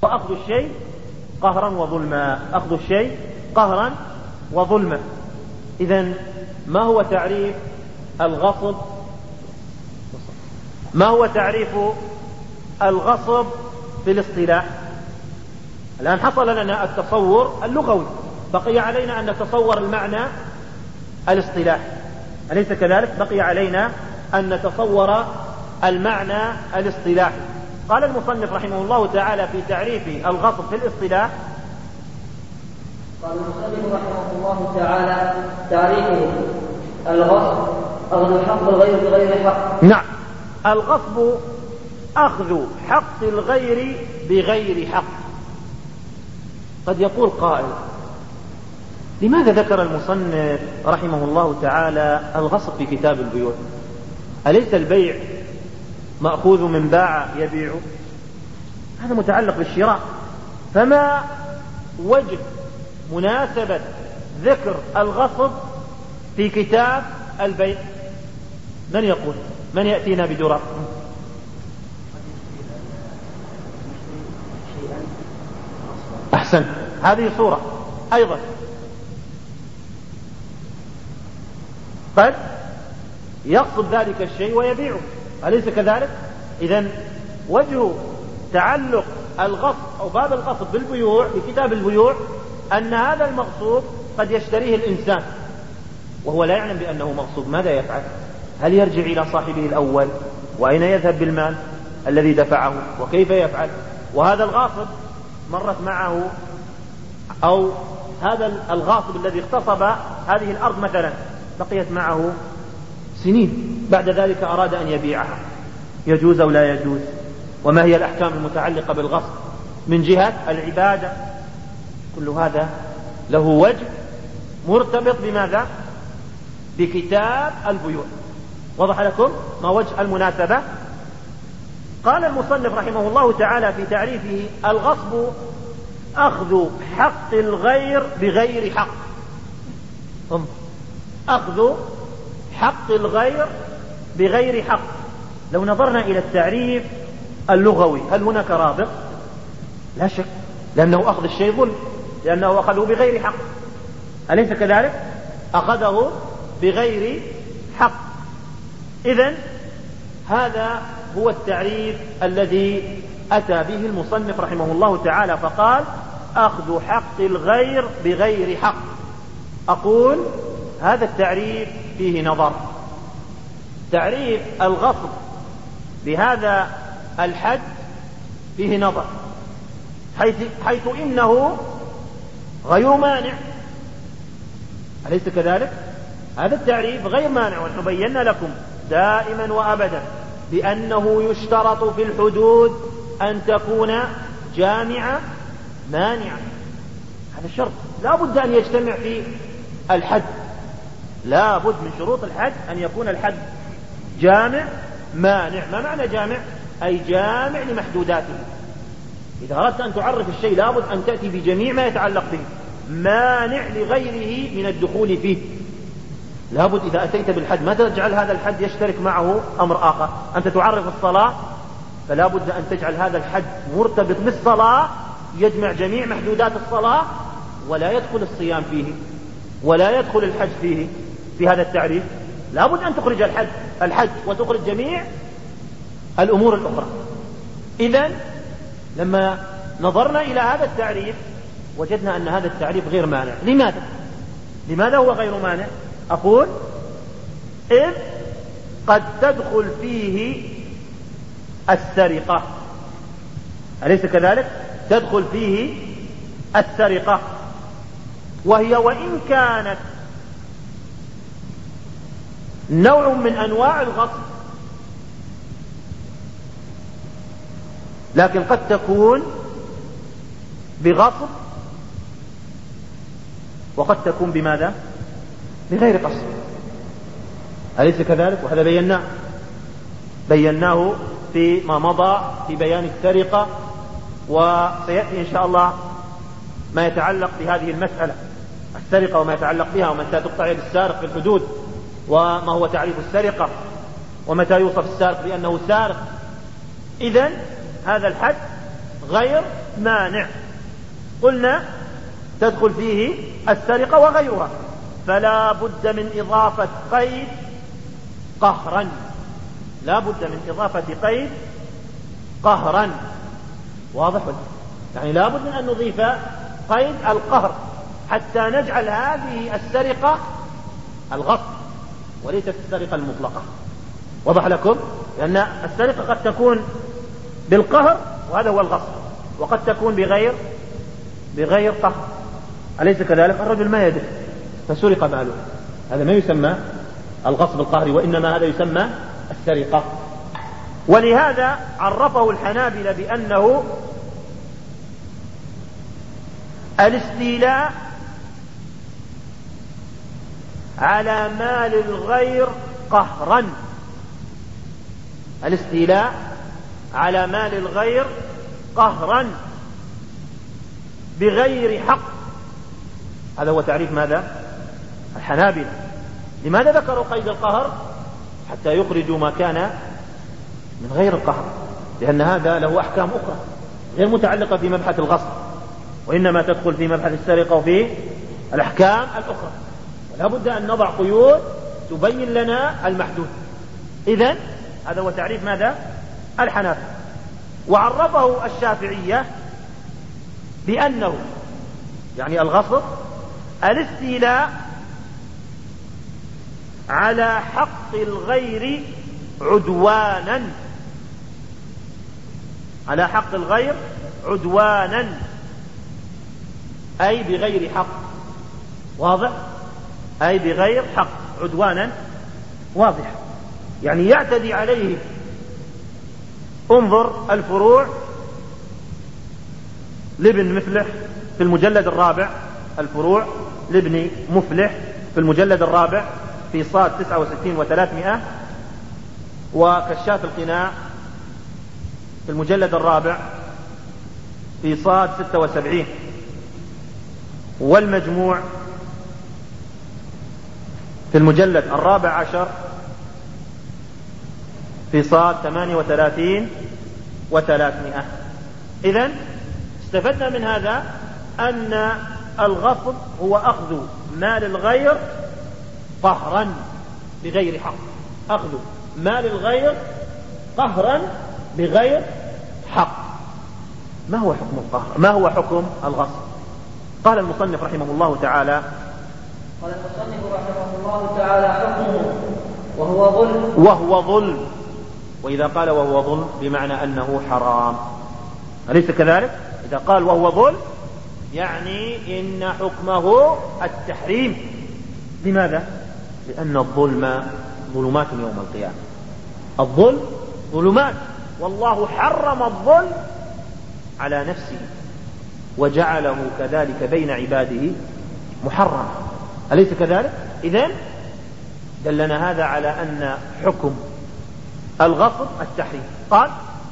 وأخذ الشيء قهرا وظلما، أخذ الشيء قهرا وظلما. إذن ما هو تعريف الغصب؟ ما هو تعريف الغصب في الاصطلاح؟ الآن حصل لنا التصور اللغوي، بقي علينا أن نتصور المعنى الاصطلاحي، أليس كذلك؟ بقي علينا أن نتصور المعنى الاصطلاحي. قال المصنف رحمه الله تعالى في تعريف الغصب في الاصطلاح: قال المصنف رحمه الله تعالى: تعريفه الغصب أخذ حق الغير بغير حق. نعم، الغصب أخذ حق الغير بغير حق. قد يقول قائل: لماذا ذكر المصنف رحمه الله تعالى الغصب في كتاب البيوع؟ أليس البيع مأخوذ من باع يبيع؟ هذا متعلق بالشراء، فما وجه مناسبة ذكر الغصب في كتاب البيع؟ من يقول؟ من يأتينا بدرا؟ أحسن، هذه صورة أيضا. قد يغصب ذلك الشيء ويبيعه، أليس كذلك؟ إذن وجه تعلق الغصب أو باب الغصب بالبيوع في كتاب البيوع أن هذا المغصوب قد يشتريه الإنسان وهو لا يعلم بأنه مغصوب. ماذا يفعل؟ هل يرجع إلى صاحبه الأول؟ وأين يذهب بالمال الذي دفعه؟ وكيف يفعل؟ وهذا الغاصب مرت معه، أو هذا الغاصب الذي اغتصب هذه الأرض مثلا بقيت معه سنين، بعد ذلك أراد أن يبيعها، يجوز أو لا يجوز؟ وما هي الأحكام المتعلقة بالغصب من جهة العبادة؟ كل هذا له وجه مرتبط بماذا؟ بكتاب البيوع. وضح لكم ما وجه المناسبة؟ قال المصنف رحمه الله تعالى في تعريفه: الغصب أخذ حق الغير بغير حق. أخذ حق الغير بغير حق. لو نظرنا إلى التعريف اللغوي هل هناك رابط؟ لا شك، لأنه أخذ الشيء ظلم، لأنه أخذه بغير حق، أليس كذلك؟ أخذه بغير حق. إذن هذا هو التعريف الذي أتى به المصنف رحمه الله تعالى، فقال: أخذ حق الغير بغير حق. أقول هذا التعريف فيه نظر. تعريف الغصب بهذا الحد فيه نظر، حيث إنه غير مانع، أليس كذلك؟ هذا التعريف غير مانع، ونحن بينا لكم دائما وأبدا بأنه يشترط في الحدود أن تكون جامعة مانعة. هذا الشرط لا بد أن يجتمع في الحد، لا بد من شروط الحد أن يكون الحد جامع مانع. ما معنى جامع؟ أي جامع لمحدوداته. إذا أردت أن تعرف الشيء لا بد أن تأتي بجميع ما يتعلق به، مانع لغيره من الدخول فيه. لا بد إذا أتيت بالحد ما تجعل هذا الحد يشترك معه أمر آخر. أنت تعرف الصلاة، فلا بد أن تجعل هذا الحد مرتبط بالصلاة، يجمع جميع محدودات الصلاة، ولا يدخل الصيام فيه ولا يدخل الحج فيه. في هذا التعريف لا بد أن تخرج الحج وتخرج جميع الأمور الأخرى. إذن لما نظرنا إلى هذا التعريف وجدنا أن هذا التعريف غير مانع. لماذا هو غير مانع؟ أقول: إذ قد تدخل فيه السرقة، أليس كذلك؟ تدخل فيه السرقة، وهي وإن كانت نوع من أنواع الغصب لكن قد تكون بغصب وقد تكون بماذا؟ بغير قصد، أليس كذلك؟ وهذا بيناه فيما مضى في بيان السرقة، وسيأتي إن شاء الله ما يتعلق بهذه المسألة، السرقة وما يتعلق بها، ومتى تقطع يد السارق في الحدود، وما هو تعريف السرقة، ومتى يوصف السارق بأنه سارق. إذن هذا الحد غير مانع. قلنا تدخل فيه السرقة وغيرها، فلا بد من إضافة قيد قهرا، لا بد من إضافة قيد قهرا. واضح؟ يعني لا بد من أن نضيف قيد القهر حتى نجعل هذه السرقة الغصب وليست السرقة المطلقة. وضح لكم؟ لأن السرقة قد تكون بالقهر وهذا هو الغصب، وقد تكون بغير قهر. أليس كذلك؟ الرجل ما يدري فسرق ماله، هذا ما يسمى الغصب القهري، وإنما هذا يسمى السرقة. ولهذا عرفه الحنابلة بأنه الاستيلاء على مال الغير قهرا، الاستيلاء على مال الغير قهرا بغير حق. هذا هو تعريف ماذا؟ الحنابلة. لماذا ذكروا قيد القهر؟ حتى يخرجوا ما كان من غير القهر، لأن هذا له أحكام أخرى غير متعلقة في مبحث الغصب، وإنما تدخل في مبحث السرقة وفي الأحكام الأخرى، ولا بد أن نضع قيود تبين لنا المحدود. إذن هذا هو تعريف ماذا؟ الحنابلة. وعرفه الشافعية بأنه يعني الغصب الاستيلاء على حق الغير عدوانا، على حق الغير عدوانا أي بغير حق. واضح؟ أي بغير حق، عدوانا واضح، يعني يعتدي عليه. انظر الفروع لابن مفلح في المجلد الرابع، الفروع لابن مفلح في المجلد الرابع في صاد 69 و300، وكشاف القناع في المجلد الرابع في صاد 76، والمجموع في المجلد الرابع عشر في صاد 38 و300. إذن استفدنا من هذا أن الغصب هو أخذ مال الغير قهرا بغير حق، أخذ مال الغير قهرا بغير حق. ما هو حكم القهر؟ ما هو حكم الغصب؟ قال المصنف رحمه الله تعالى حكمه وهو ظلم. وإذا قال وهو ظلم بمعنى أنه حرام، أليس كذلك؟ إذا قال وهو ظلم يعني إن حكمه التحريم. لماذا؟ لأن الظلم ظلمات يوم القيامة، الظلم ظلمات، والله حرم الظلم على نفسه وجعله كذلك بين عباده محرم، أليس كذلك؟ إذن دلنا هذا على أن حكم الغصب التحريم. قال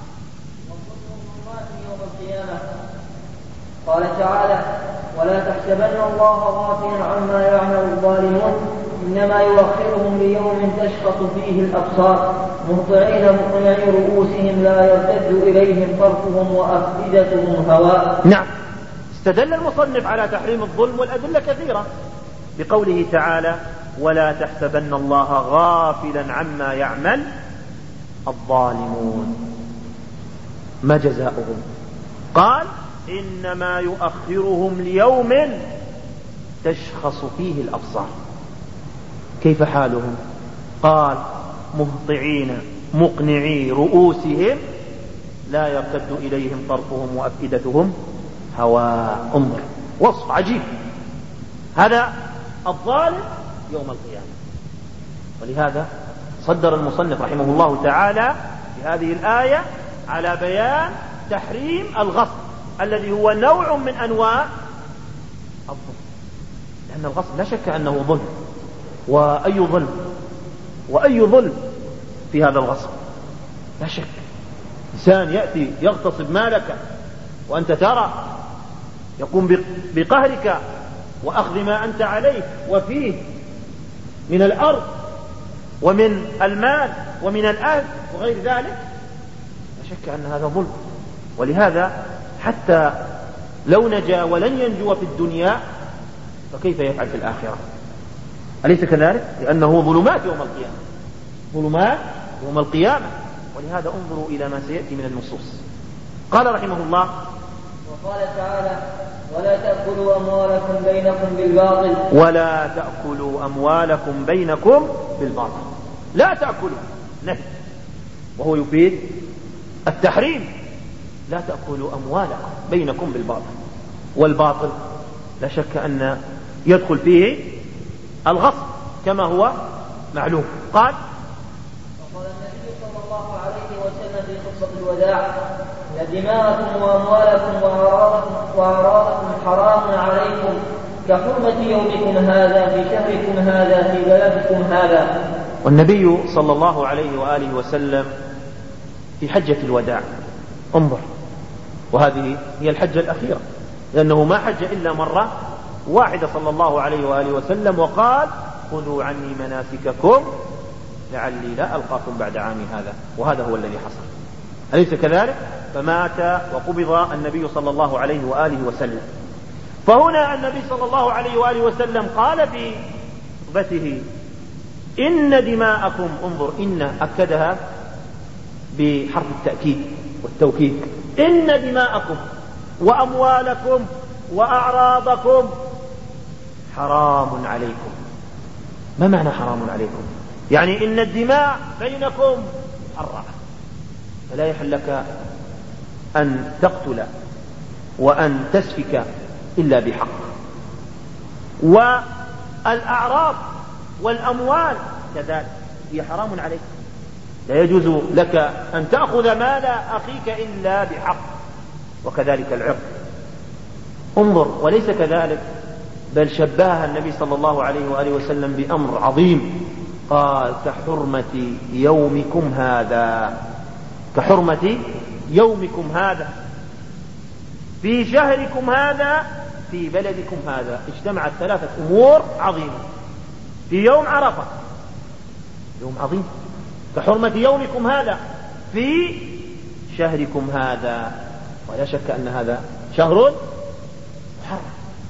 قال تعالى ولا تحسبن الله غافلا عما يعمل الظالمون إنما يؤخرهم ليوم تشخص فيه الأبصار مهطعين مقنعي رؤوسهم لا يرتد إليهم طرفهم وأفئدتهم هواء. نعم، استدل المصنف على تحريم الظلم والأدلة كثيرة بقوله تعالى ولا تحسبن الله غافلا عما يعمل الظالمون. ما جزاؤهم؟ قال إنما يؤخرهم ليوم تشخص فيه الأبصار. كيف حالهم؟ قال مهطعين مقنعي رؤوسهم لا يرتد إليهم طرفهم وأفئدتهم هواء. انظر، وصف عجيب، هذا الظالم يوم القيامة. ولهذا صدر المصنف رحمه الله تعالى في هذه الآية على بيان تحريم الغصب الذي هو نوع من أنواع الظلم، لأن الغصب لا شك أنه ظلم، وأي ظلم في هذا الغصب؟ لا شك. إنسان يأتي يغتصب مالك وأنت ترى، يقوم بقهرك وأخذ ما أنت عليه وفيه من الأرض ومن المال ومن الأهل وغير ذلك، لا شك أن هذا ظلم. ولهذا حتى لو نجا ولن ينجو في الدنيا فكيف يفعل في الآخرة؟ أليس كذلك؟ لأنه ظلمات يوم القيامة، ظلمات يوم القيامة. ولهذا انظروا إلى ما سيأتي من النصوص. قال رحمه الله: وقال تعالى: ولا تأكلوا أموالكم بينكم بالباطل. ولا تأكلوا أموالكم بينكم بالباطل. لا تأكلوا نهي، وهو يفيد التحريم. لا تأكلوا أموالكم بينكم بالباطل. والباطل لا شك أن يدخل فيه الغصب كما هو معلوم. قال النبي صلى الله عليه وسلم في خطبة الوداع: دماءكم وأموالكم وأعراضكم حرام عليكم كحرمة يومكم هذا في شهركم هذا في بلدكم هذا. والنبي صلى الله عليه وآله وسلم في حجة الوداع، انظر، وهذه هي الحجة الأخيرة، لأنه ما حج إلا مرة واحدة صلى الله عليه وآله وسلم، وقال: خذوا عني مناسككم لعلي لا ألقاكم بعد عامي هذا. وهذا هو الذي حصل، أليس كذلك؟ فمات وقبض النبي صلى الله عليه وآله وسلم. فهنا النبي صلى الله عليه وآله وسلم قال في خطبته: إن دماءكم، انظر، إن أكدها بحرف التأكيد والتوكيد، إن دماءكم وأموالكم وأعراضكم حرام عليكم. ما معنى حرام عليكم؟ يعني إن الدماء بينكم محرمة، فلا يحل لك أن تقتل وأن تسفك إلا بحق. والأعراض والأموال كذلك هي حرام عليك، لا يجوز لك أن تأخذ مال أخيك إلا بحق، وكذلك العرض. انظر، وليس كذلك، بل شبهها النبي صلى الله عليه وآله وسلم بأمر عظيم، قال: كحرمة يومكم هذا، كحرمة يومكم هذا في شهركم هذا في بلدكم هذا. اجتمعت ثلاثة أمور عظيمة في يوم عرفة، يوم عظيم، كحرمة يومكم هذا في شهركم هذا، ولا شك أن هذا شهر محرم.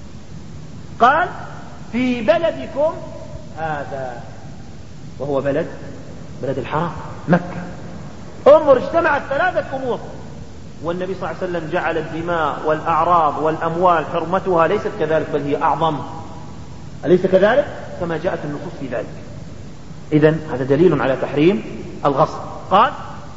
قال: في بلدكم هذا، وهو بلد الحرام مكة. انظر، اجتمعت ثلاثة أمور، والنبي صلى الله عليه وسلم جعل الدماء والأعراض والأموال حرمتها ليست كذلك، بل هي أعظم، أليس كذلك؟ كما جاءت النصوص في ذلك. إذن هذا دليل على تحريم الغصب. قال: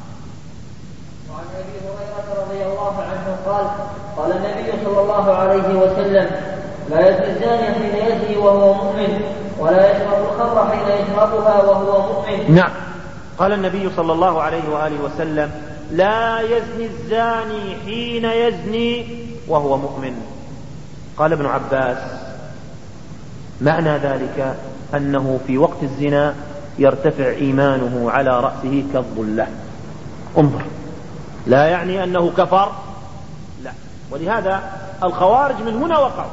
وعن أبي هريرة رضي الله عنه قال: قال النبي صلى الله عليه وسلم: لا يزني الزاني حين يزني وهو مؤمن، ولا يشرب الخمر حين يشربها وهو مؤمن. نعم، قال النبي صلى الله عليه وآله وسلم: لا يزني الزاني حين يزني وهو مؤمن. قال ابن عباس: معنى ذلك أنه في وقت الزنا يرتفع إيمانه على رأسه كالظلة. انظر، لا يعني أنه كفر، لا. ولهذا الخوارج من هنا وقعوا،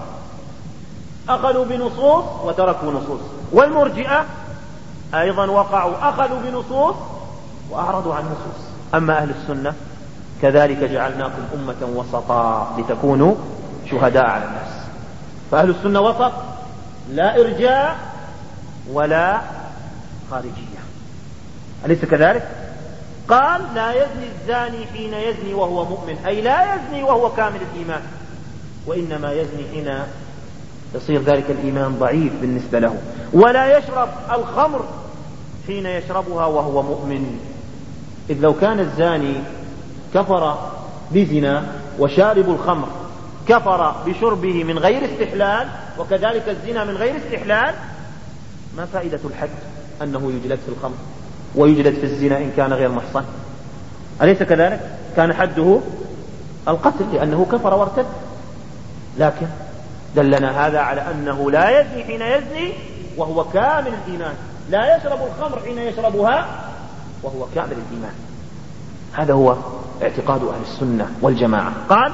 أخذوا بنصوص وتركوا نصوص، والمرجئة أيضا وقعوا، أخذوا بنصوص وأعرضوا عن نصوص. أما أهل السنة كذلك جعلناكم أمة وسطا لتكونوا شهداء على الناس. فأهل السنة وسط، لا إرجاء ولا خارجية، أليس كذلك؟ قال: لا يزني الزاني حين يزني وهو مؤمن، أي لا يزني وهو كامل الإيمان، وإنما يزني حين يصير ذلك الإيمان ضعيف بالنسبة له. ولا يشرب الخمر حين يشربها وهو مؤمن، إذ لو كان الزاني كفر بزنا وشارب الخمر كفر بشربه من غير استحلال، وكذلك الزنا من غير استحلال، ما فائدة الحد أنه يجلد في الخمر ويجلد في الزنا إن كان غير محصن؟ أليس كذلك؟ كان حده القتل لأنه كفر وارتد. لكن دلنا هذا على أنه لا يزني حين يزني وهو كامل الإيمان، لا يشرب الخمر حين يشربها وهو كامل الإيمان. هذا هو اعتقاد أهل السنة والجماعة. قال: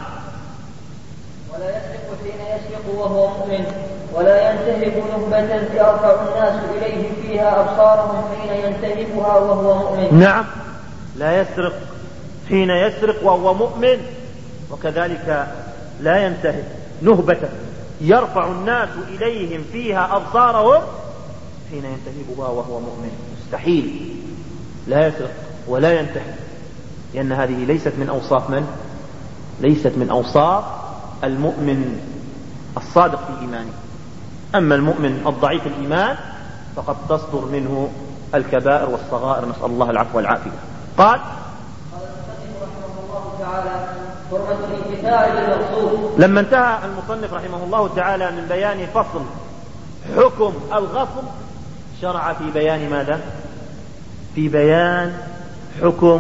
ولا يسرق حين يسرق وهو مؤمن، ولا ينتهب نهبة يرفع الناس إليه فيها أبصارهم حين ينتهبها وهو مؤمن. نعم، لا يسرق حين يسرق وهو مؤمن، وكذلك لا ينتهي نهبة يرفع الناس إليهم فيها أبصارهم حين ينتهبها وهو مؤمن، مستحيل، لا يسرق ولا ينتهي، لأن هذه ليست من أوصاف من؟ ليست من أوصاف المؤمن الصادق في إيمانه. أما المؤمن الضعيف الإيمان فقد تصدر منه الكبائر والصغائر، نسأل الله العفو والعافية. قال المصنف رحمه الله تعالى: حرمة الانتفاع بالمقصود. لما انتهى المصنف رحمه الله تعالى من بيان فصل حكم الغصب، شرع في بيان ماذا؟ في بيان حكم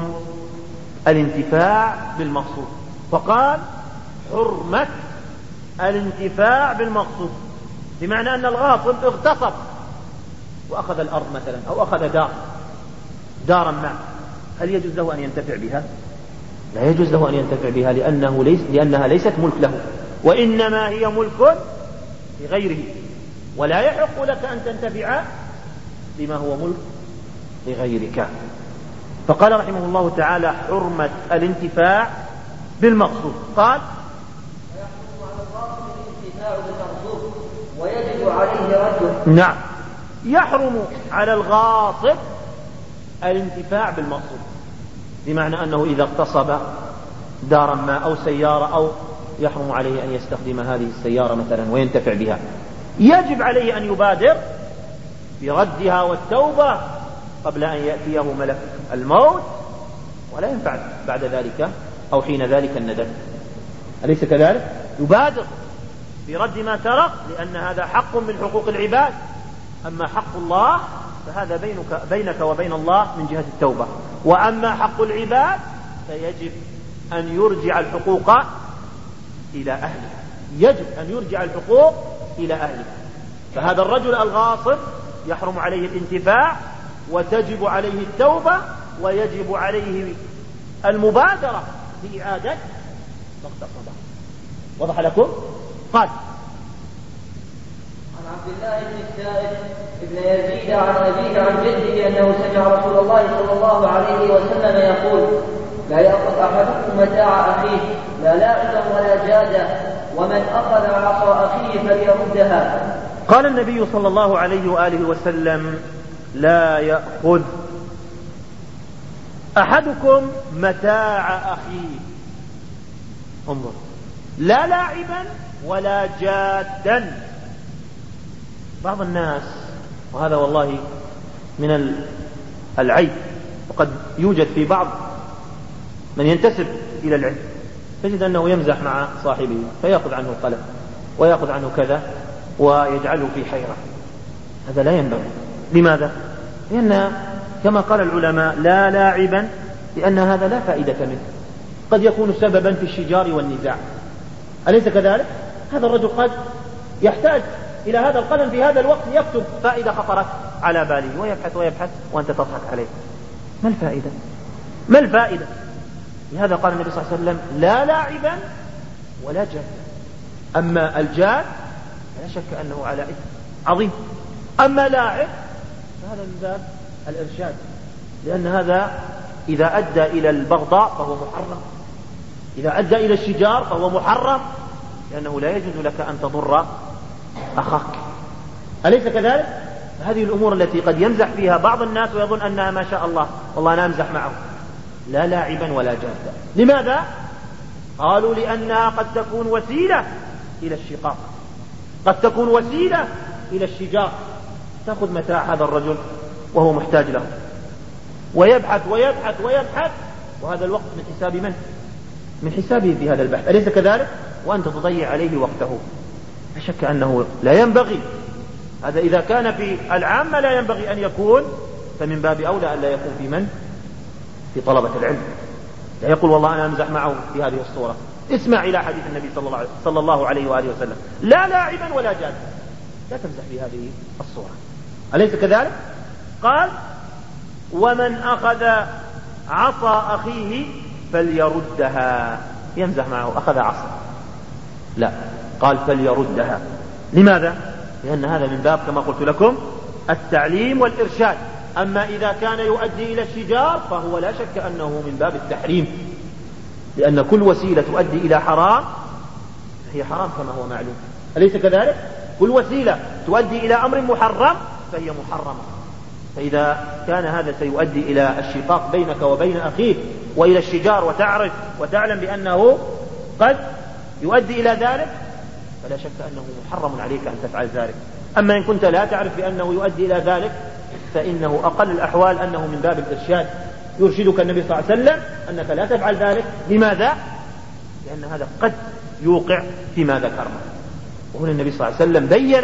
الانتفاع بالمقصود، فقال: حرمة الانتفاع بالمقصود، بمعنى أن الغاصب اغتصب وأخذ الأرض مثلا أو أخذ دارا ما، هل يجوز له أن ينتفع بها؟ لا يجوز له أن ينتفع بها، لأنها ليست ملك له، وإنما هي ملك لغيره، ولا يحق لك أن تنتفع بما هو ملك لغيرك. فقال رحمه الله تعالى: حرمة الانتفاع بالمقصود. قال: ويحرم على الغاصب الانتفاع بالمقصود ويجب عليه رده. نعم، يحرم على الغاصب الانتفاع بالمقصود، بمعنى أنه إذا اغتصب دارا ما أو سيارة أو يحرم عليه أن يستخدم هذه السيارة مثلا وينتفع بها، يجب عليه أن يبادر بردها والتوبة قبل أن يأتيه ملك الموت، ولا ينفع بعد ذلك أو حين ذلك الندم. أليس كذلك؟ يبادر برد ما ترك، لأن هذا حق من حقوق العباد. أما حق الله فهذا بينك وبين الله من جهة التوبة، وأما حق العباد فيجب أن يرجع الحقوق إلى أهله، يجب أن يرجع الحقوق إلى أهله. فهذا الرجل الغاصب يحرم عليه الانتفاع، وتجب عليه التوبة، ويجب عليه المبادرة بإعادة ما اغتصبه. وضح لكم؟ قال: عن عبد الله بن السائب ابن يزيد عن أبيه عن جده أنه سمع رسول الله صلى الله عليه وسلم يقول: لا يأخذ أحدكم متاع أخيه لا لاعبا ولا جادا، ومن أخذ عصا أخيه فليردها. قال النبي صلى الله عليه وآله وسلم: لا يأخذ أحدكم متاع أخيه، انظر، لا لاعبا ولا جادا. بعض الناس، وهذا والله من العيب، وقد يوجد في بعض من ينتسب إلى العلم، تجد أنه يمزح مع صاحبه فيأخذ عنه القلم ويأخذ عنه كذا ويجعله في حيرة. هذا لا ينبغي. لماذا؟ لأن كما قال العلماء: لا لاعبا، لأن هذا لا فائدة منه، قد يكون سببا في الشجار والنزاع. أليس كذلك؟ هذا الرجل قد يحتاج إلى هذا القلم في هذا الوقت يكتب فائدة خطرت على باله، ويبحث وأنت تضحك عليه. ما الفائدة؟ ما الفائدة؟ لهذا قال النبي صلى الله عليه وسلم: لا لاعبا ولا جادا. أما الجاد لا شك أنه على إثم عظيم، أما لاعب فهذا من باب الإرشاد، لأن هذا إذا أدى إلى البغضاء فهو محرم، إذا أدى إلى الشجار فهو محرم، لأنه لا يجوز لك أن تضر أخاك. أليس كذلك؟ هذه الأمور التي قد يمزح فيها بعض الناس ويظن أنها ما شاء الله، والله أنا أمزح معه. لا لاعبا ولا جادا. لماذا؟ قالوا: لأنها قد تكون وسيلة إلى الشقاق، قد تكون وسيلة إلى الشجار. تأخذ متاع هذا الرجل وهو محتاج له، ويبحث ويبحث ويبحث، وهذا الوقت من حساب من؟ من حسابه في هذا البحث. أليس كذلك؟ وأنت تضيع عليه وقته. لا شك أنه لا ينبغي هذا، إذا كان في العامة لا ينبغي أن يكون، فمن باب أولى أن لا يكون في من؟ في طلبة العلم. لا يقول: والله أنا أمزح معه في هذه الصورة. اسمع إلى حديث النبي صلى الله عليه وآله وسلم: لا لاعبا ولا جادا، لا تمزح في هذه الصورة. أليس كذلك؟ قال: ومن أخذ عصا أخيه فليردها. يمزح معه، أخذ عصا، لا، قال فليردها. لماذا؟ لأن هذا من باب كما قلت لكم التعليم والإرشاد. أما إذا كان يؤدي إلى الشجار فهو لا شك أنه من باب التحريم. لأن كل وسيلة تؤدي إلى حرام هي حرام كما هو معلوم، أليس كذلك؟ كل وسيلة تؤدي إلى أمر محرم فهي محرمة. فإذا كان هذا سيؤدي إلى الشقاق بينك وبين أخيك وإلى الشجار وتعرف وتعلم بأنه قد يؤدي إلى ذلك فلا شك أنه محرم عليك أن تفعل ذلك. أما إن كنت لا تعرف بأنه يؤدي إلى ذلك فإنه أقل الأحوال أنه من باب الإرشاد، يرشدك النبي صلى الله عليه وسلم أنك لا تفعل ذلك. لماذا؟ لأن هذا قد يوقع فيما ذكرنا. وهنا النبي صلى الله عليه وسلم بين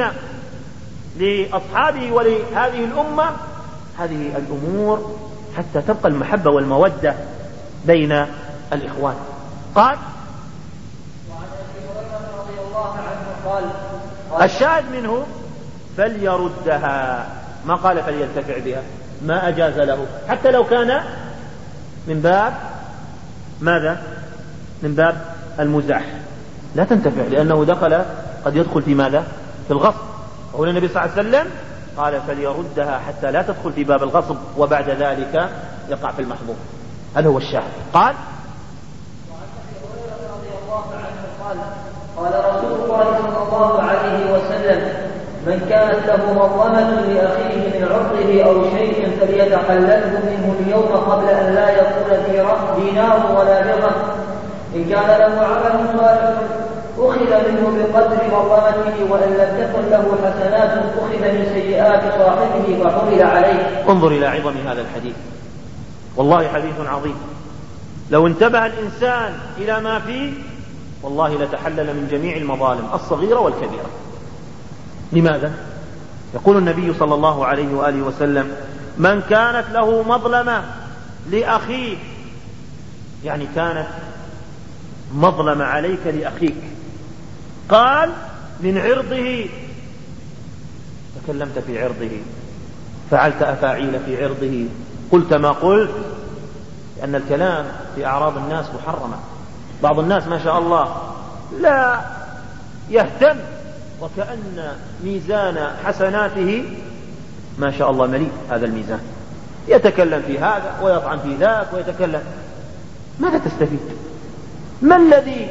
لأصحابه ولهذه الأمة هذه الأمور حتى تبقى المحبة والمودة بين الإخوان. قال: وعن أبي هريرة رضي الله عنه قال: الشاهد منه فليردها، ما قال فلينتفع بها، ما أجاز له حتى لو كان من باب ماذا؟ من باب المزاح، لا تنتفع لأنه قد يدخل في ماذا؟ في الغصب. وهنا النبي صلى الله عليه وسلم قال فليردها حتى لا تدخل في باب الغصب وبعد ذلك يقع في المحظور. هذا هو الشاهد. قال: وعن أبي هريرة رضي الله عنه قال: قال رسول الله صلى الله عليه وسلم: من كانت له مظلمة لأخيه من عرضه أو شيء فليتحلله منه اليوم قبل أن لا يكون دينار ولا درهم. إن كان له عمل صالح أخذ منه بقدر مظلمته، وإن لم تكن له حسنات أخذ من سيئات صاحبه فحمل عليه. انظر إلى عظم هذا الحديث، والله حديث عظيم. لو انتبه الإنسان إلى ما فيه والله لتحلل من جميع المظالم الصغيرة والكبيرة. لماذا؟ يقول النبي صلى الله عليه وآله وسلم: من كانت له مظلمة لأخيه، يعني كانت مظلمة عليك لأخيك، قال من عرضه، تكلمت في عرضه، فعلت أفاعيل في عرضه، قلت ما قلت، لأن الكلام في أعراض الناس محرمة. بعض الناس ما شاء الله لا يهتم، وكأن ميزان حسناته ما شاء الله مليء هذا الميزان، يتكلم في هذا ويطعن في ذاك ويتكلم. ماذا تستفيد؟ ما الذي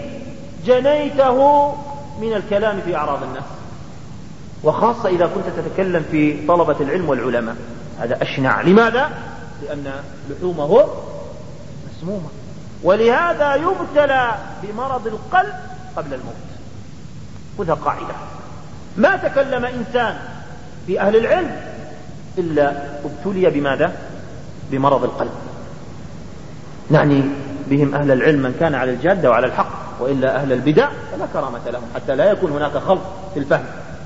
جنيته من الكلام في أعراض الناس؟ وخاصة إذا كنت تتكلم في طلبة العلم والعلماء، هذا أشنع. لماذا؟ لأن لحومه مسمومة، ولهذا يبتلى بمرض القلب قبل الموت. خذها قاعدة: ما تكلم إنسان في أهل العلم إلا ابتلي بماذا؟ بمرض القلب. نعني بهم أهل العلم من كان على الجادة وعلى الحق، وإلا أهل البدع فلا كرامة لهم حتى لا يكون هناك خلط في الفهم.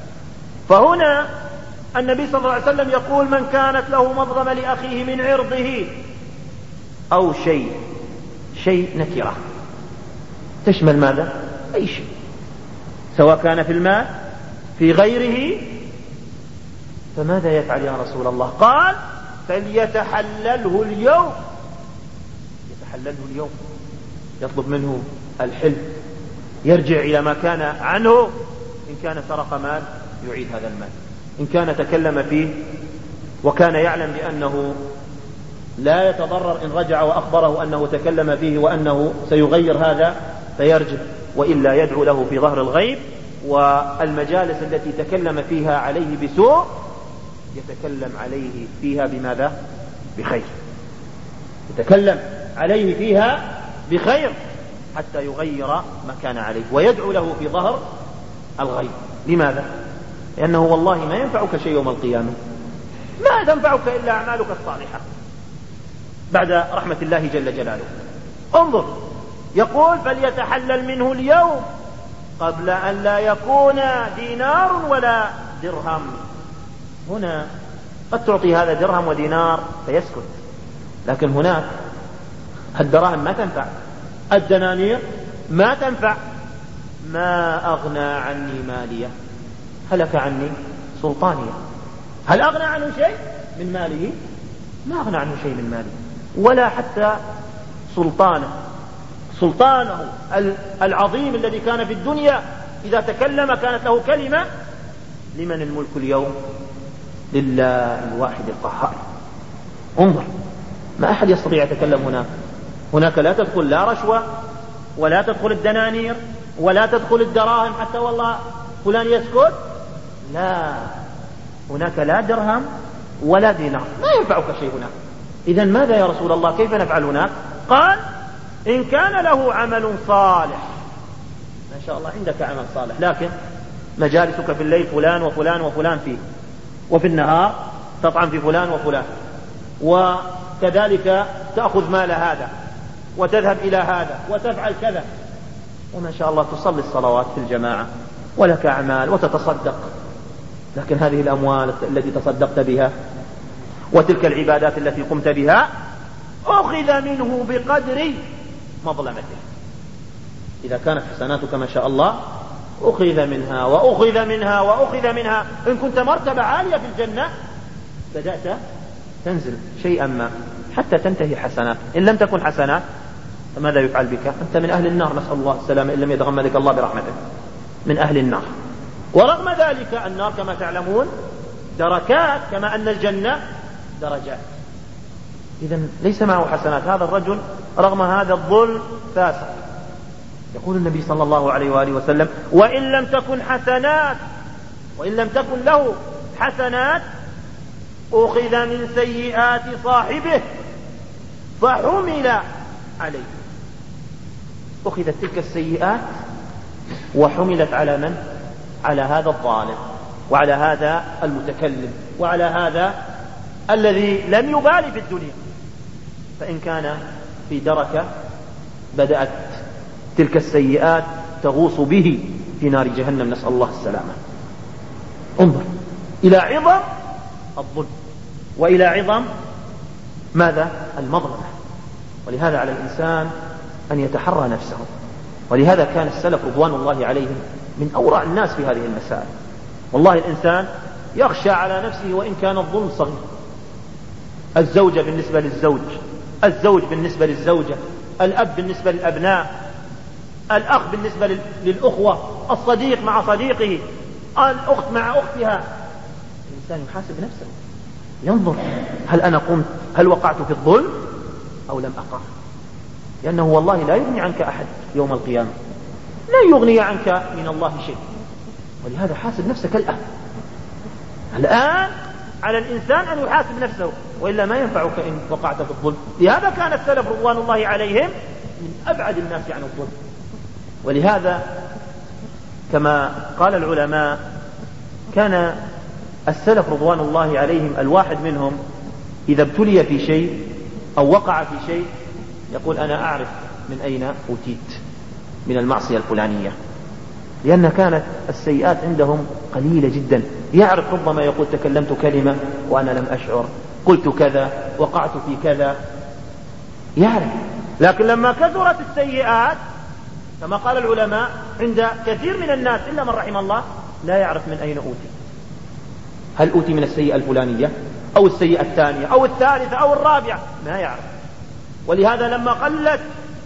فهنا النبي صلى الله عليه وسلم يقول: من كانت له مظلمة لأخيه من عرضه أو شيء نكرة تشمل ماذا؟ أي شيء، سواء كان في المال في غيره. فماذا يفعل يا رسول الله؟ قال: فليتحلله اليوم. يتحلله اليوم، يطلب منه الحل، يرجع إلى ما كان عنه. إن كان سرق مال يعيد هذا المال، إن كان تكلم فيه وكان يعلم بأنه لا يتضرر إن رجع وأخبره أنه تكلم فيه وأنه سيغير هذا فيرجع، وإلا يدعو له في ظهر الغيب. والمجالس التي تكلم فيها عليه بسوء يتكلم عليه فيها بماذا؟ بخير، يتكلم عليه فيها بخير حتى يغير ما كان عليه، ويدعو له في ظهر الغيب. لماذا؟ لأنه والله ما ينفعك شيء يوم القيامة، ما تنفعك إلا أعمالك الصالحة بعد رحمة الله جل جلاله. انظر، يقول: فليتحلل منه اليوم قبل أن لا يكون دينار ولا درهم. هنا قد تعطي هذا درهم ودينار فيسكت، لكن هناك الدراهم ما تنفع، الدنانير ما تنفع. ما أغنى عني مالية، هلك عني سلطانية. هل أغنى عنه شيء من ماله؟ ما أغنى عنه شيء من ماله، ولا حتى سلطانه العظيم الذي كان في الدنيا إذا تكلم كانت له كلمة. لمن الملك اليوم؟ لله الواحد القهار. انظر، ما أحد يستطيع يتكلم هناك لا تدخل لا رشوة ولا تدخل الدنانير ولا تدخل الدراهم حتى والله فلان يسكت. لا، هناك لا درهم ولا دينار، ما ينفعك شيء هناك. إذن ماذا يا رسول الله، كيف نفعل هناك؟ قال إن كان له عمل صالح. ما شاء الله عندك عمل صالح، لكن مجالسك في الليل فلان وفلان وفلان فيه، وفي النهار تطعن في فلان وفلان، وكذلك تأخذ مال هذا وتذهب إلى هذا وتفعل كذا، وما شاء الله تصلي الصلوات في الجماعة ولك أعمال وتتصدق، لكن هذه الأموال التي تصدقت بها وتلك العبادات التي قمت بها أخذ منه بقدر مظلمته. إذا كانت حسناتك ما شاء الله أخذ منها وأخذ منها وأخذ منها. إن كنت مرتبة عالية في الجنة بدأت تنزل شيئا ما حتى تنتهي حسنات. إن لم تكن حسنات فماذا يفعل بك؟ أنت من أهل النار، نسأل الله السلامة، إن لم يتغمدك الله برحمته، من أهل النار. ورغم ذلك النار كما تعلمون دركات، كما أن الجنة درجات. إذن ليس معه حسنات هذا الرجل، رغم هذا الظلم فاسق. يقول النبي صلى الله عليه وآله وسلم وإن لم تكن حسنات، وإن لم تكن له حسنات أخذ من سيئات صاحبه فحمل عليه. أخذت تلك السيئات وحملت على من؟ على هذا الظالم، وعلى هذا المتكلم، وعلى هذا الذي لم يبالي في الدنيا. فإن كان في دركة بدأت تلك السيئات تغوص به في نار جهنم، نسأل الله السلامة. انظر إلى عظم الظلم وإلى عظم ماذا؟ المظلمة. ولهذا على الإنسان أن يتحرى نفسه. ولهذا كان السلف رضوان الله عليهم من أورع الناس في هذه المسائل. والله الإنسان يخشى على نفسه وإن كان الظلم صغير. الزوجة بالنسبة للزوج، الزوج بالنسبة للزوجة، الأب بالنسبة للأبناء، الأخ بالنسبة للأخوة، الصديق مع صديقه، الأخت مع أختها. الإنسان يحاسب نفسه، ينظر هل أنا قمت، هل وقعت في الظلم أو لم أقع؟ لأنه والله لا يغني عنك أحد يوم القيامة، لا يغني عنك من الله شيء. ولهذا حاسب نفسك الآن على الإنسان أن يحاسب نفسه، وإلا ما ينفعك إن وقعت في الظلم. لهذا كان السلف رضوان الله عليهم من أبعد الناس عن الظلم. ولهذا كما قال العلماء كان السلف رضوان الله عليهم الواحد منهم إذا ابتلي في شيء أو وقع في شيء يقول أنا أعرف من أين أوتيت من المعصية الفلانية، لأن كانت السيئات عندهم قليلة جدا. يعرف ربما يقول تكلمت كلمة وأنا لم أشعر، قلت كذا، وقعت في كذا، يعرف. لكن لما كثرت السيئات كما قال العلماء عند كثير من الناس إلا من رحم الله لا يعرف من أين أوتي، هل أوتي من السيئة الفلانية أو السيئة الثانية أو الثالثة أو الرابعة، ما يعرف. ولهذا لما قلت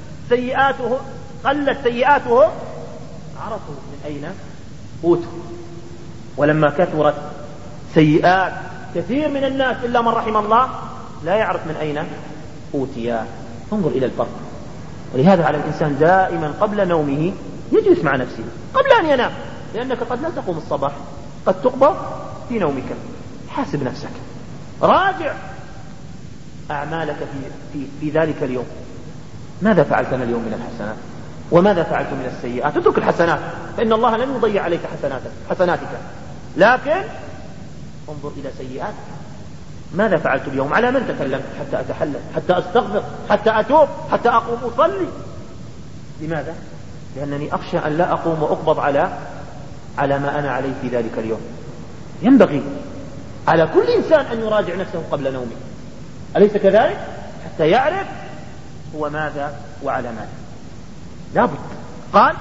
سيئاته عرفوا من أين أوتوا. ولما كثرت سيئات كثير من الناس إلا من رحم الله لا يعرف من أين أوتيا. انظر إلى الفرق. ولهذا على الإنسان دائما قبل نومه يجلس مع نفسه قبل أن ينام، لأنك قد لا تقوم الصباح، قد تقبض في نومك. حاسب نفسك، راجع أعمالك في ذلك اليوم. ماذا فعلت من اليوم من الحسنات وماذا فعلت من السيئات؟ اترك الحسنات فإن الله لن يضيع عليك حسناتك، لكن انظر إلى سيئاتك. ماذا فعلت اليوم؟ على من تكلمت حتى أتحلل، حتى أستغفر، حتى أتوب، حتى أقوم أصلي؟ لماذا؟ لأنني أخشى أن لا أقوم وأقبض على ما أنا عليه في ذلك اليوم. ينبغي على كل إنسان أن يراجع نفسه قبل نومه، أليس كذلك؟ حتى يعرف هو ماذا وعلى ماذا. لابد. قال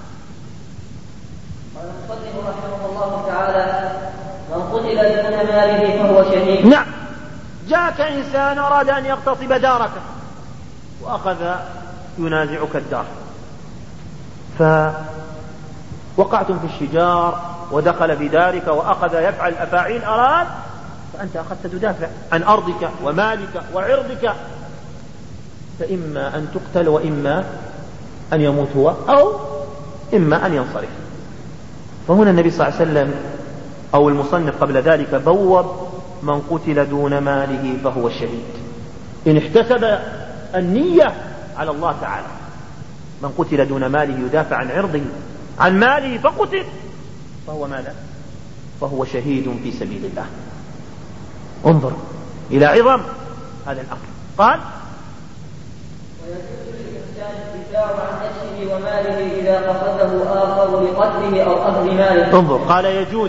المصنف رحمه الله تعالى من قتل دون ماله فهو شهيد. نعم، جاءك إنسان أراد أن يغتصب دارك وأخذ ينازعك الدار، فوقعتم في الشجار ودخل في دارك وأخذ يفعل أفاعيل أراد، فأنت أخذت تدافع عن أرضك ومالك وعرضك، فإما أن تقتل وإما أن يموت هو أو إما أن ينصرف. فهنا النبي صلى الله عليه وسلم أو المصنف قبل ذلك بوب من قتل دون ماله فهو شهيد إن احتسب النية على الله تعالى. من قتل دون ماله يدافع عن عرضه عن ماله فقتل فهو ماذا؟ فهو شهيد في سبيل الله. انظر إلى عظم هذا الأمر. قال ويجوز للإنسان الدفاع عن نفسه وماله إذا قصده آخر لقتله أو أخذ ماله. انظر قال يجوز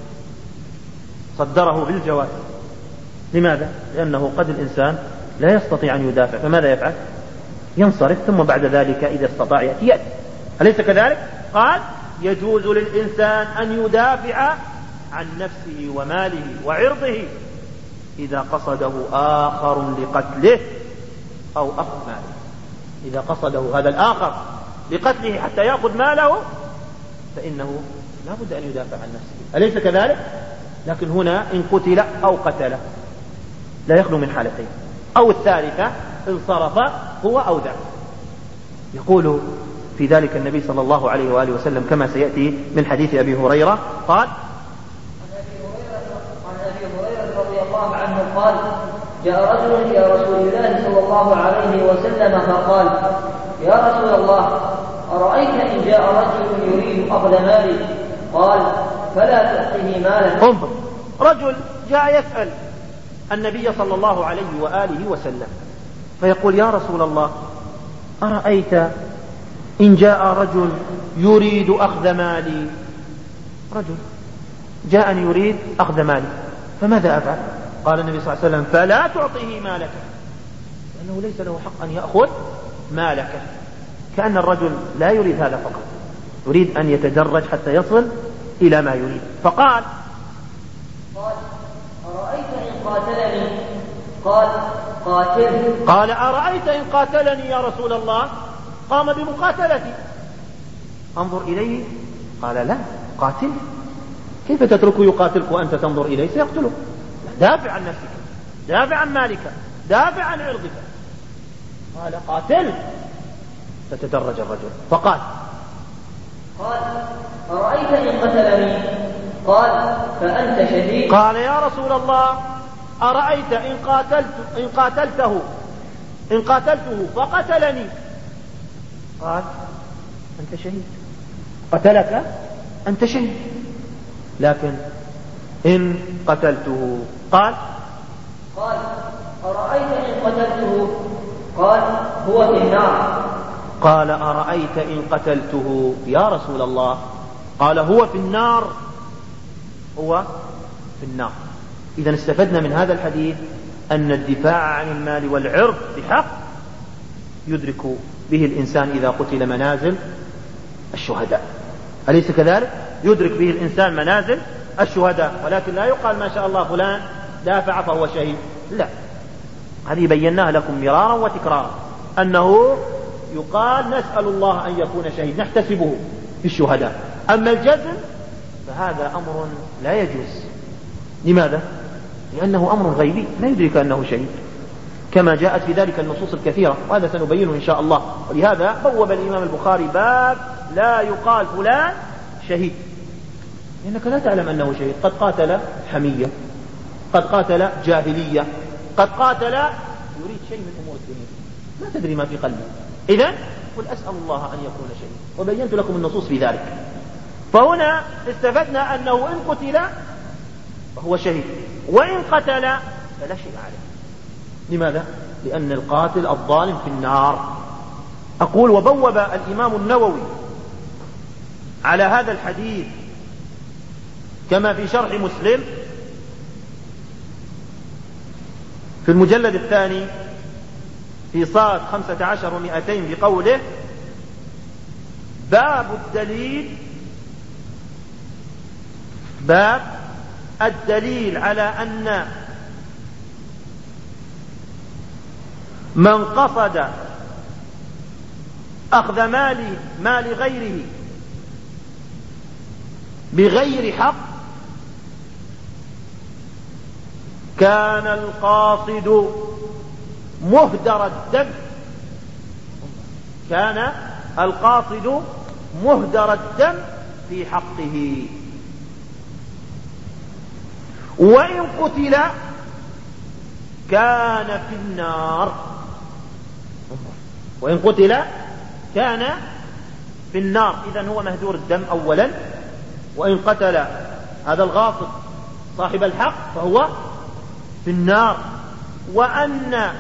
صدره بالجواز. لماذا؟ لأنه قد الإنسان لا يستطيع أن يدافع فماذا يفعل؟ ينصرف ثم بعد ذلك إذا استطاع يأتي. أليس كذلك؟ قال يجوز للإنسان أن يدافع عن نفسه وماله وعرضه إذا قصده آخر لقتله أو أخذ ماله. إذا قصده هذا الآخر لقتله حتى يأخذ ماله فإنه لا بد أن يدافع عن نفسه. أليس كذلك؟ لكن هنا إن قتل أو قتل لا يخلو من حالتين، أو الثالثة انصرف هو أو ذاك. يقول في ذلك النبي صلى الله عليه وآله وسلم كما سيأتي من حديث أبي هريرة قال عن أبي هريرة رضي الله عنه قال جاء رجل إلى رسول الله صلى الله عليه وسلم فقال يا رسول الله أرأيت إن جاء رجل يريد أخذ مالي؟ قال فلا تعطه مالا. انظر رجل جاء يسأل النبي صلى الله عليه وآله وسلم فيقول يا رسول الله أرأيت إن جاء رجل يريد أخذ مالي؟ رجل جاءني يريد أخذ مالي فماذا أفعل؟ قال النبي صلى الله عليه وسلم فلا تعطيه مالك لأنه ليس له حق أن يأخذ مالك. كأن الرجل لا يريد هذا فقط، يريد أن يتدرج حتى يصل إلى ما يريد. فقال أرأيت إن قاتلني؟ قال قاتله. قال أرأيت إن قاتلني يا رسول الله؟ قام بمقاتلتي. انظر إليه قال لا قاتل. كيف تتركه يقاتلك وأنت تنظر إليه؟ سيقتلك. دافع عن نفسك، دافع عن مالك، دافع عن عرضك. قال قاتل. فتدرج الرجل فقال أرأيت إن قتلني؟ قال فأنت شهيد. قال يا رسول الله أرأيت إن قاتلته فقتلني؟ قال أنت شهيد. قتلك أنت شهيد. لكن إن قتلته قال أرأيت إن قتلته؟ قال هو في النار. قال أرأيت إن قتلته يا رسول الله؟ قال هو في النار. هو في النار. إذا استفدنا من هذا الحديث أن الدفاع عن المال والعرض بحق يدرك به الإنسان إذا قتل منازل الشهداء. أليس كذلك؟ يدرك به الإنسان منازل الشهداء. ولكن لا يقال ما شاء الله فلان دافع فهو شهيد، لا. هذه بيناها لكم مرارا وتكرارا أنه يقال نسأل الله أن يكون شهيد، نحتسبه في الشهداء. أما الجزم فهذا أمر لا يجوز. لماذا؟ لأنه أمر غيبي لا يدرك أنه شهيد، كما جاءت في ذلك النصوص الكثيرة، وهذا سنبينه إن شاء الله. ولهذا بوب الإمام البخاري باب لا يقال فلان شهيد، لأنك لا تعلم أنه شهيد. قد قاتل حمية، قد قاتل جاهلية، قد قاتل يريد شيء من أمور الدنيا، ما تدري ما في قلبه. إذن قل أسأل الله أن يكون شهيد، وبينت لكم النصوص في ذلك. فهنا استفدنا أنه إن قتل فهو شهيد، وإن قتل فلا شيء عليه. لماذا؟ لأن القاتل الظالم في النار. أقول وبوب الإمام النووي على هذا الحديث كما في شرح مسلم في المجلد الثاني في صاد 15 و200 بقوله باب الدليل على أن من قصد أخذ مال غيره بغير حق كان القاصد مهدر الدم. كان القاصد مهدر الدم في حقه. وإن قتل كان في النار. وإن قتل كان في النار. إذن هو مهدور الدم أولا. وإن قتل هذا الغاصب صاحب الحق فهو في النار. وأن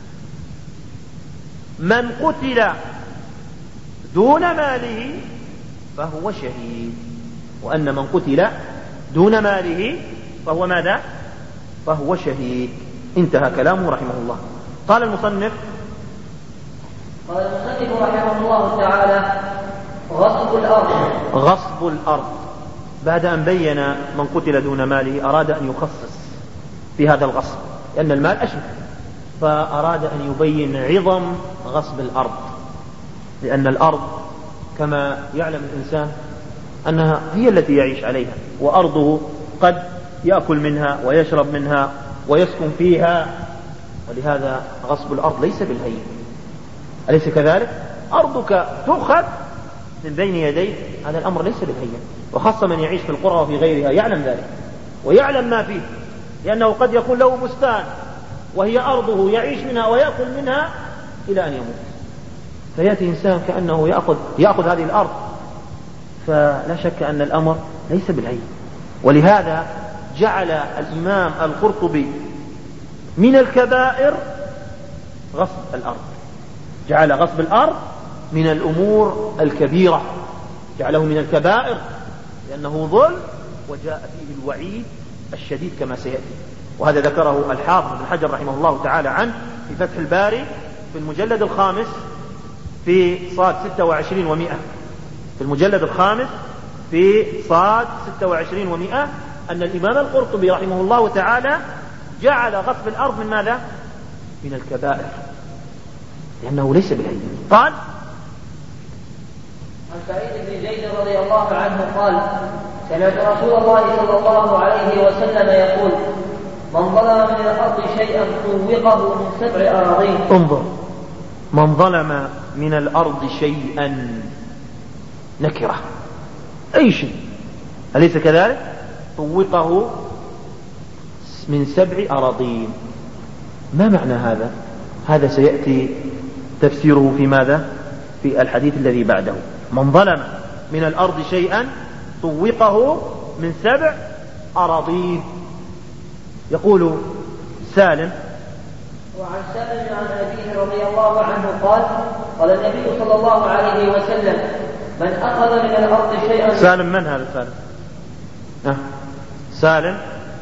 من قتل دون ماله فهو شهيد. وأن من قتل دون ماله فهو ماذا؟ فهو شهيد. انتهى كلامه رحمه الله. قال المصنف رحمه الله تعالى: غصب الأرض. غصب الأرض. بعد أن بين من قتل دون ماله أراد أن يخصص في هذا الغصب، لأن المال أشبه، فأراد أن يبين عظم غصب الأرض. لأن الأرض كما يعلم الإنسان أنها هي التي يعيش عليها، وأرضه قد يأكل منها ويشرب منها ويسكن فيها. ولهذا غصب الأرض ليس بالهين، أليس كذلك؟ أرضك تؤخذ من بين يديك، هذا الأمر ليس بالهين. وخاصة من يعيش في القرى وفي غيرها يعلم ذلك ويعلم ما فيه، لأنه قد يكون له بستان وهي أرضه يعيش منها ويأكل منها إلى أن يموت، فيأتي إنسان كأنه يأخذ هذه الأرض، فلا شك أن الأمر ليس بالهين. ولهذا جعل الإمام القرطبي من الكبائر غصب الأرض. جعل غصب الأرض من الأمور الكبيرة، جعله من الكبائر لأنه ظلم وجاء فيه الوعيد الشديد كما سيأتي. وهذا ذكره الحافظ بن حجر رحمه الله تعالى عنه في فتح الباري في المجلد الخامس في صاد 26 و100. في المجلد الخامس في صاد 26 و100 أن الإمام القرطبي رحمه الله تعالى جعل غصب الأرض من ماذا؟ من الكبائر، لأنه ليس بالهين. قال: عن سعيد بن زيد رضي الله عنه قال: سمعت رسول الله صلى الله عليه وسلم يقول: من ظلم من الأرض شيئا طوقه من 7 أراضين. انظر، من ظلم من الأرض شيئا، نكرة، أي شيء، أليس كذلك؟ طوقه من 7 أراضين. ما معنى هذا؟ هذا سيأتي تفسيره في ماذا؟ في الحديث الذي بعده. من ظلم من الأرض شيئا طوقه من 7 أراضين. يقول سالم: وعن سالم عن أبيه رضي الله عنه قال: قال النبي صلى الله عليه وسلم: من أخذ من الأرض شيئا. سالم من هذا سالم؟ سالم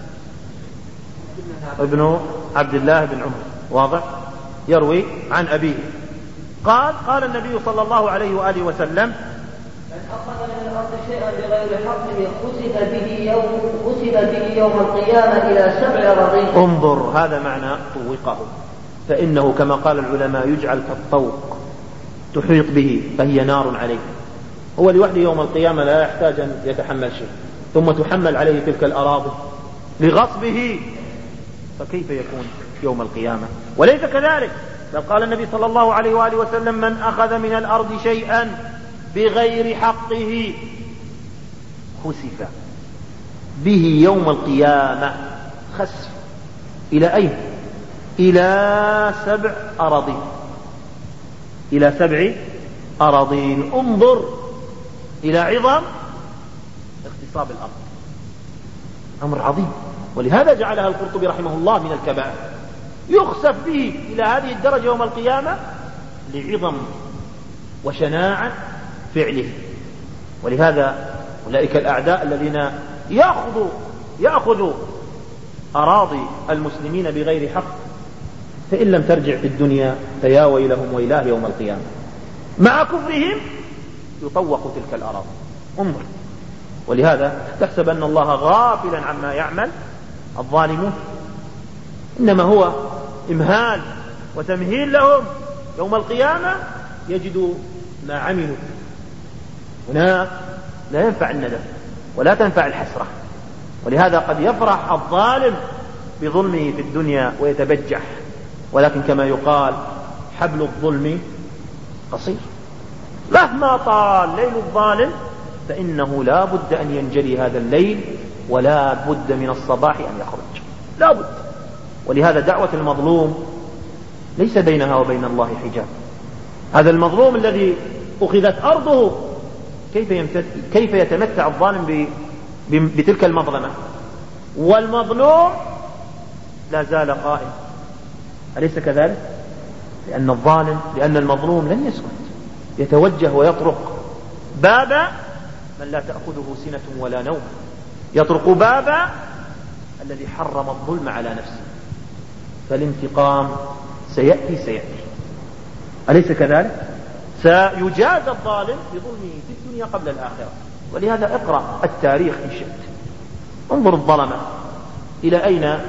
ابن عبد الله بن عمر، واضح، يروي عن أبيه قال النبي صلى الله عليه وآله وسلم: من أخذ من الأرض شيئا بغير حقه خسف به يوم القيامة إلى 7 أراضين. انظر، هذا معنى طوقه، فإنه كما قال العلماء يجعل كالطوق تحيط به فهي نار عليه. هو لوحده يوم القيامة لا يحتاج أن يتحمل شيء، ثم تحمل عليه تلك الأراضي لغصبه، فكيف يكون يوم القيامة؟ وليس كذلك، بل قال النبي صلى الله عليه وآله وسلم: من أخذ من الأرض شيئا بغير حقه خسف به يوم القيامة. خسف إلى أين؟ إلى 7 أراضين. إلى 7 أراضين. انظر إلى عظم اغتصاب الأرض، أمر عظيم. ولهذا جعلها القرطبي رحمه الله من الكبائر، يخسف به إلى هذه الدرجة يوم القيامة لعظم وشناعة فعله. ولهذا أولئك الأعداء الذين يأخذوا أراضي المسلمين بغير حق، فإن لم ترجع في الدنيا فيا ويلهم ويلاه يوم القيامة. مع كفرهم يطوق تلك الأراضي. انظر. ولهذا تحسب أن الله غافلا عما يعمل الظالمون، إنما هو إمهال وتمهيل لهم. يوم القيامة يجدوا ما عملوا، هناك لا ينفع الندم ولا تنفع الحسرة. ولهذا قد يفرح الظالم بظلمه في الدنيا ويتبجح، ولكن كما يقال: حبل الظلم قصير. مهما طال ليل الظالم فإنه لا بد أن ينجلي هذا الليل، ولا بد من الصباح أن يخرج، لا بد. ولهذا دعوة المظلوم ليس بينها وبين الله حجاب. هذا المظلوم الذي أخذت أرضه كيف يتمتع الظالم بتلك المظلمة، والمظلوم لا زال قائم، أليس كذلك؟ لأن المظلوم لن يسكت، يتوجه ويطرق باب من لا تأخذه سنة ولا نوم، يطرق باب الذي حرم الظلم على نفسه. فالانتقام سيأتي، أليس كذلك؟ سيجازى الظالم بظلمه في الدنيا قبل الآخرة. ولهذا اقرأ التاريخ إن شئت، انظر الظلمة إلى أين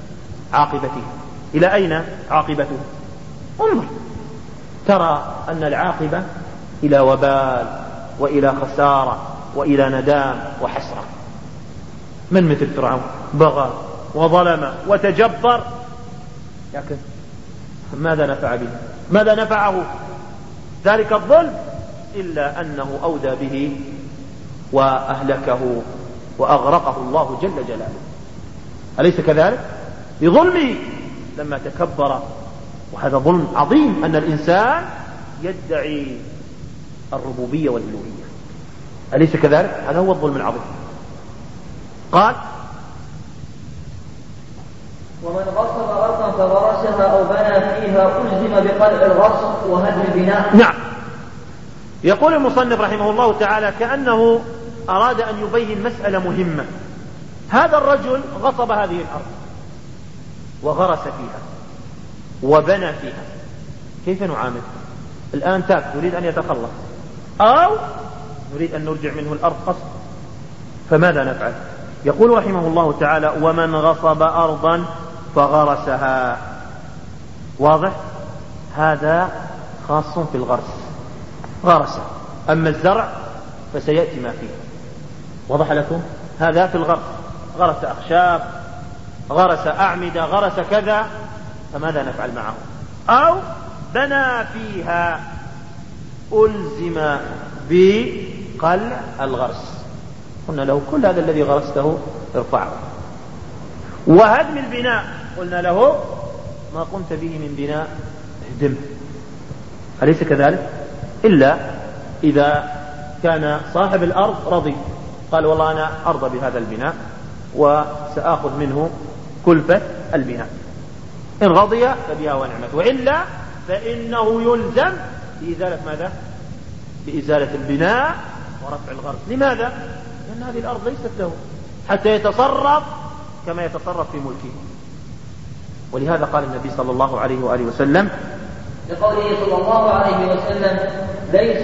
عاقبته، انظر ترى أن العاقبة إلى وبال وإلى خسارة وإلى ندام وحسرة. من مثل فرعون بغى وظلم وتجبر، لكن ماذا نفع به؟ ماذا نفعه ذلك الظلم؟ إلا أنه أودى به وأهلكه وأغرقه الله جل جلاله، أليس كذلك؟ بظلمه لما تكبر. وهذا ظلم عظيم، أن الإنسان يدعي الربوبية والألوهية، أليس كذلك؟ هذا هو الظلم العظيم. قال: ومن غصب أرضا فغرسها أو بنى فيها ألزم بقلع الغصب وهدم البناء. نعم. يقول المصنف رحمه الله تعالى كأنه أراد أن يبين مسألة مهمة. هذا الرجل غصب هذه الأرض وغرس فيها وبنى فيها، كيف نعامل؟ الآن تاب نريد أن يتخلص، أو نريد أن نرجع منه الأرض قصد، فماذا نفعل؟ يقول رحمه الله تعالى: ومن غصب أرضا فغرسها. واضح؟ هذا خاص في الغرس، غرس. أما الزرع فسيأتي ما فيه. وضح لكم؟ هذا في الغرس، غرس أخشاب، غرس أعمدة، غرس كذا، فماذا نفعل معه؟ أو بنى فيها ألزم بقلع الغرس، قلنا له كل هذا الذي غرسته ارفعه. وهدم البناء، قلنا له ما قمت به من بناء اهدمه، أليس كذلك؟ إلا إذا كان صاحب الأرض رضي، قال والله أنا أرضى بهذا البناء وسأخذ منه كلفة البناء، إن رضي فبها ونعمت، وإلا فإنه يلزم بإزالة ماذا؟ بإزالة البناء ورفع الغرس. لماذا؟ لأن هذه الأرض ليست له حتى يتصرف كما يتصرف في ملكه. ولهذا قال النبي صلى الله عليه وآله وسلم لقوله صلى الله عليه وسلم: ليس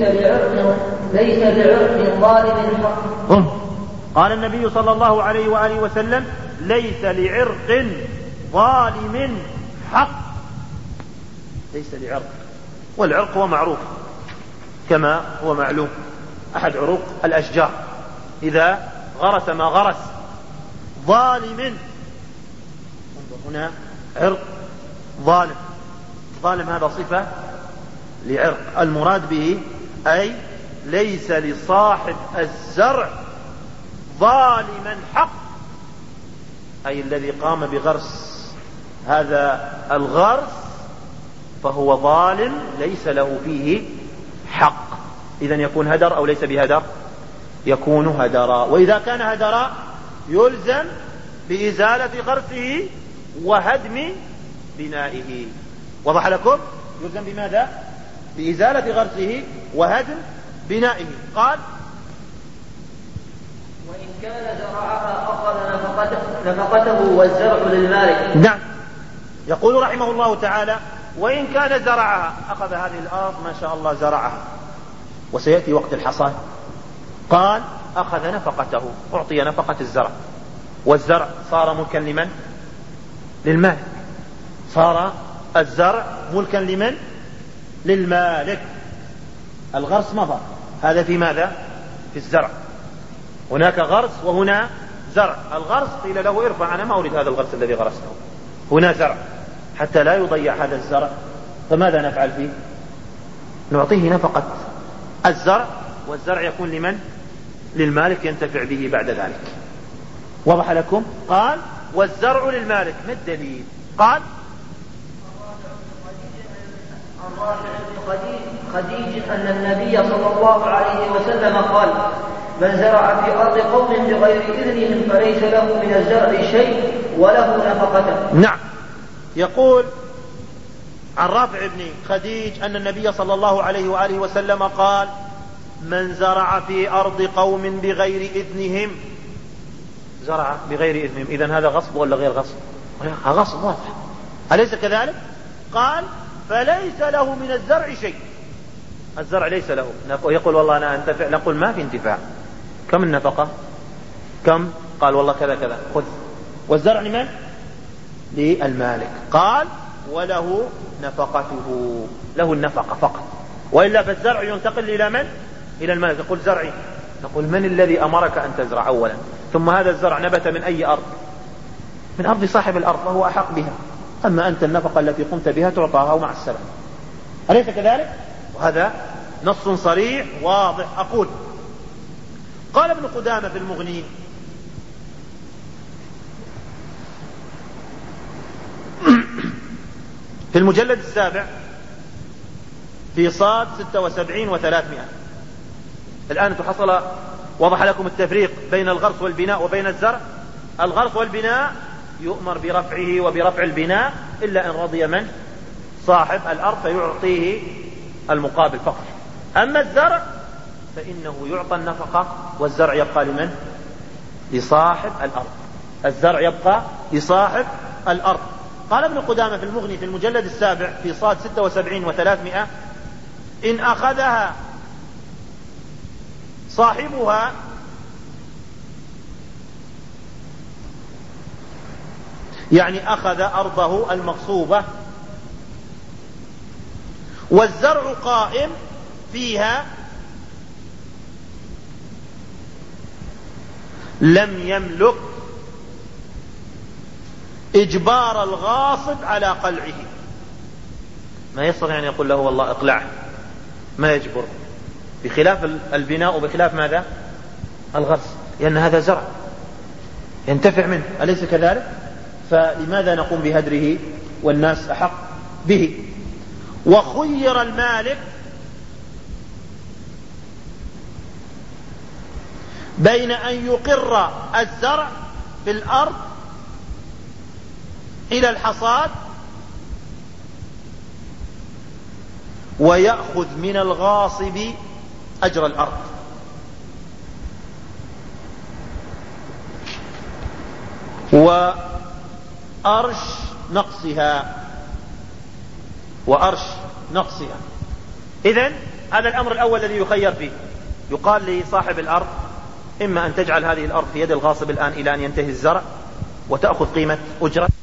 لعرق ظالم حق. قال النبي صلى الله عليه وآله وسلم: ليس لعرق ظالم حق. ليس لعرق، والعرق هو معروف كما هو معلوم، أحد عروق الأشجار. إذا غرس ما غرس ظالم، هنا عرق ظالم، ظالم هذا صفة لعرق، المراد به أي ليس لصاحب الزرع ظالما حق، أي الذي قام بغرس هذا الغرس فهو ظالم ليس له فيه حق. إذن يكون هدر أو ليس بهدر؟ يكون هدرا. وإذا كان هدرا يلزم بإزالة غرسه وهدم بنائه. وضح لكم؟ يلزم بماذا؟ بإزالة غرسه وهدم بنائه. قال: وإن كان زرعها أخذ نفقته والزرع للمالك. نعم. يقول رحمه الله تعالى: وإن كان زرعها، أخذ هذه الأرض ما شاء الله زرعها، وسيأتي وقت الحصاد، قال: أخذ نفقته، أعطي نفقة الزرع، والزرع صار ملكا لمن؟ للمالك. صار الزرع ملكا لمن؟ للمالك. الغرس مضى، هذا في ماذا؟ في الزرع. هناك غرس وهنا زرع. الغرس قيل له ارفع، أنا ما أريد هذا الغرس الذي غرسته، هنا زرع، حتى لا يضيع هذا الزرع، فماذا نفعل فيه؟ نعطيه نفقة الزرع، والزرع يكون لمن؟ للمالك ينتفع به بعد ذلك. وضح لكم؟ قال والزرع للمالك. ما الدليل؟ قال عن رافع بن خديج أن النبي صلى الله عليه وسلم قال: من زرع في أرض قوم بغير إذنهم فليس له من الزرع شيء وله نفقته. نعم، يقول عن رافع بن خديج أن النبي صلى الله عليه وآله وسلم قال: من زرع في أرض قوم بغير إذنهم. زرع بغير إذنهم، إذن هذا غصب ولا غير غصب؟ غصب واضح، أليس كذلك؟ قال: فليس له من الزرع شيء. الزرع ليس له. يقول والله أنا أنتفع، نقول ما في انتفاع. كم النفقة؟ كم؟ قال والله كذا كذا، خذ. والزرع لمن؟ للمالك. قال وله نفقته، له النفقة فقط، وإلا فالزرع ينتقل إلى من؟ إلى المالك. يقول زرعي، نقول من الذي أمرك أن تزرع أولا؟ ثم هذا الزرع نبت من أي أرض؟ من أرض صاحب الأرض، وهو أحق بها. أما أنت النفقة التي قمت بها تعطاها ومع السلامة. أليس كذلك؟ وهذا نص صريح واضح. أقول قال ابن قدامة في المغني: في المجلد 7 في صاد 76 و300. الآن تحصل، وضح لكم التفريق بين الغرس والبناء وبين الزرع. الغرس والبناء يؤمر برفعه وبرفع البناء إلا إن رضي من؟ صاحب الأرض، فيعطيه المقابل فقط. أما الزرع فإنه يعطى النفقة، والزرع يبقى لمن؟ لصاحب الأرض. الزرع يبقى لصاحب الأرض. قال ابن قدامة في المغني في المجلد 7 في صاد 76 و300: إن أخذها صاحبها يعني أخذ أرضه المغصوبة والزرع قائم فيها، لم يملك إجبار الغاصب على قلعه. ما يستطيع أن يقول له والله اقلعه، ما يجبر، بخلاف البناء وبخلاف ماذا؟ الغرس، لأن هذا زرع ينتفع منه، أليس كذلك؟ فلماذا نقوم بهدره والناس أحق به؟ وخير المالك بين أن يقر الزرع في الأرض إلى الحصاد ويأخذ من الغاصب أجر الأرض. وأرش نقصها. إذن هذا الأمر الأول الذي يخير فيه. يقال لصاحب الأرض: إما أن تجعل هذه الأرض في يد الغاصب الآن إلى أن ينتهي الزرع وتأخذ قيمة أجرة،